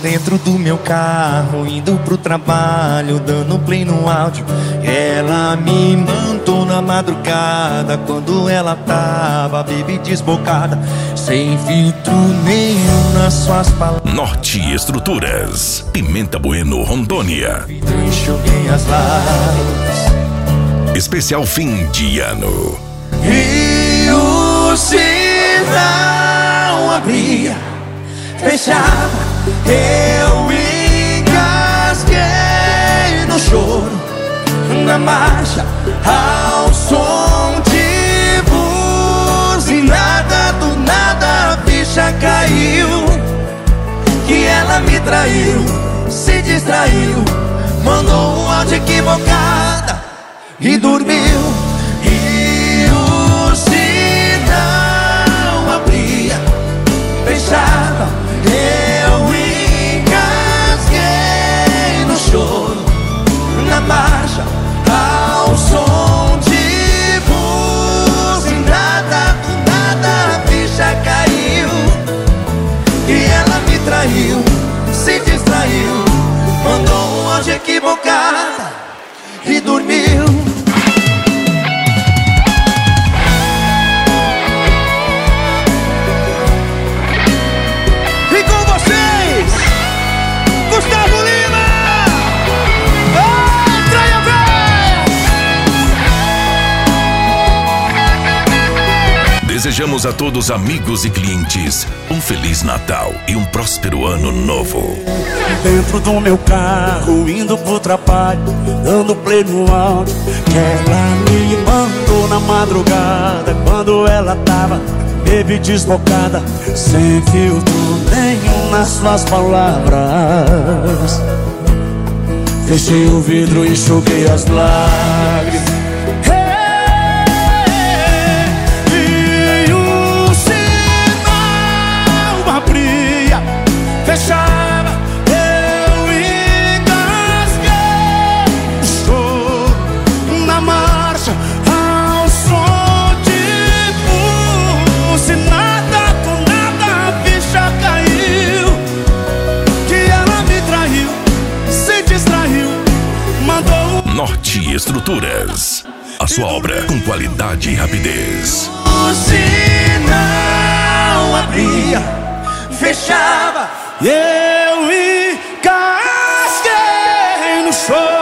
dentro do meu carro, indo pro trabalho, dando play no áudio. Ela me mandou na madrugada, quando ela tava baby desbocada, sem filtro nenhum nas suas palavras. Norte Estruturas, Pimenta Bueno, Rondônia. Enxuguei as lágrimas. Especial fim de ano. E o sinal abria, fechava, eu engasguei no choro, na marcha, ao som de buzinada. Do nada a ficha caiu, que ela me traiu, se distraiu, mandou um áudio equivocada e dormiu. E o sinal abria, fechava, eu engasguei no choro, na marcha, ao som de buzinada. Do nada a ficha caiu, e ela me traiu, se distraiu, mandou um áudio equivocado e dormiu. Desejamos a todos, amigos e clientes, um Feliz Natal e um próspero Ano Novo. Dentro do meu carro, indo pro trabalho, dando play no áudio, que ela me mandou na madrugada, quando ela tava baby desbocada, sem filtro nenhum nas suas palavras. Fechei o vidro e enxuguei as lágrimas. Fechava, eu engasguei no choro, na marcha, ao som de buzinada. Do nada a ficha caiu, que ela me traiu, se distraiu, mandou. Norte Estruturas, a sua obra com qualidade e rapidez. O sinal abria, fechava, E eu engasguei no choro.